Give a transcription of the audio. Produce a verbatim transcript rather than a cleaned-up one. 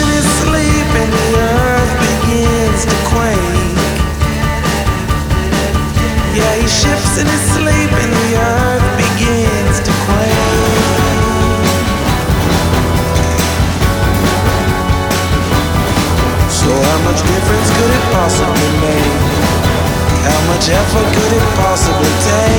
in his sleep and the earth begins to quake. Yeah, he shifts in his sleep and the earth begins to quake. So how much difference could it possibly make? How much effort could it possibly take?